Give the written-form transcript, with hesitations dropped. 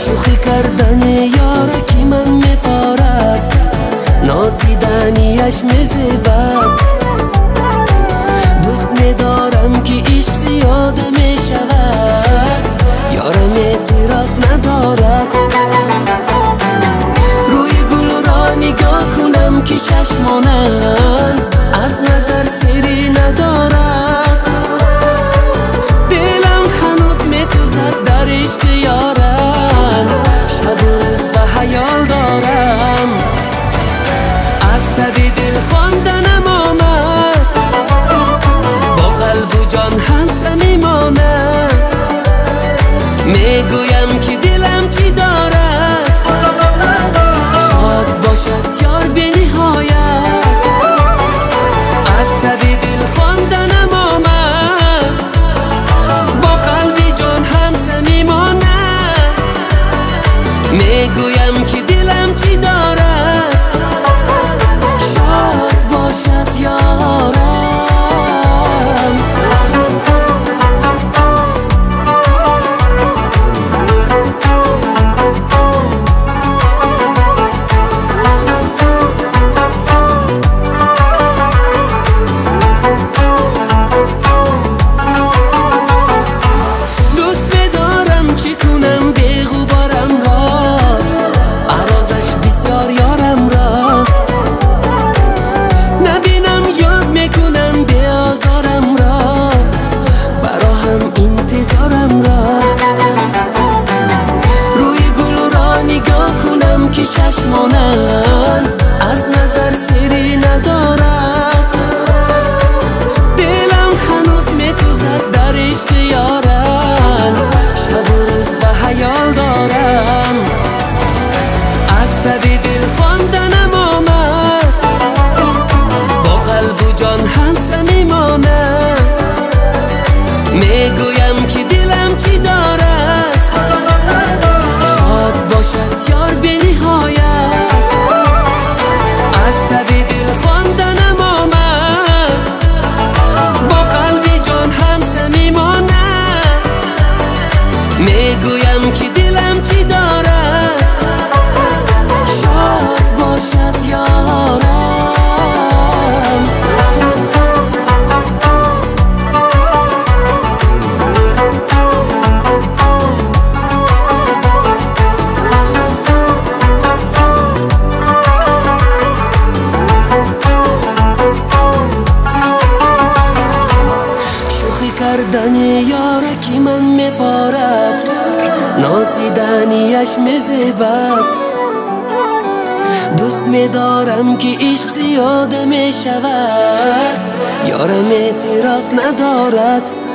شوخی کردن یارکی من مفارد، نازیدنیش مزبد. دوست ندارم که عشق زیاده می شود، یارم اعتراض ندارد. روی گل را نگاه کنم که چشمانم از نظر سری ندارد. دلم هنوز می سوزد در عشق یارم، شب و روز به خیال دارم. از تب دل خواندنم آمد، با قلب و جان هم صمیمانم. میگویم که دلم چی دارد، شاد باشد یار به نهایت. از تب دل خواندنم آمد، با قلب جان هم صمیمانم. میگویم که دلم چی دارد، شاد باشد یارم. دوست بدارم چی کنم به غبارم را، عرازش بسیار یارم را. نبینم یاد میکنم به آزارم را، برا هم انتظارم را. روی گل را نگاه کنم که چشمانم از نظر سری ندارد. دلم هنوز میسوزد در عشق یارم، شب و روز به خیال دارم. از تب دل خواندنم آمد، با قلب و جان هم صمیمانم. میگویم که دلم چی دارد، شاد باشد یار به نهایت. از تب دل خواندنم آمد، با قلب جان هم صمیمانم. میگویم که دلم چی دارد، شاد باشد یارم. شوخی کردن یارکی من مفارد، نازیدنیش مزبد. دوست میدارم که عشق زیاده می شود، یارم اعتراض ندارد.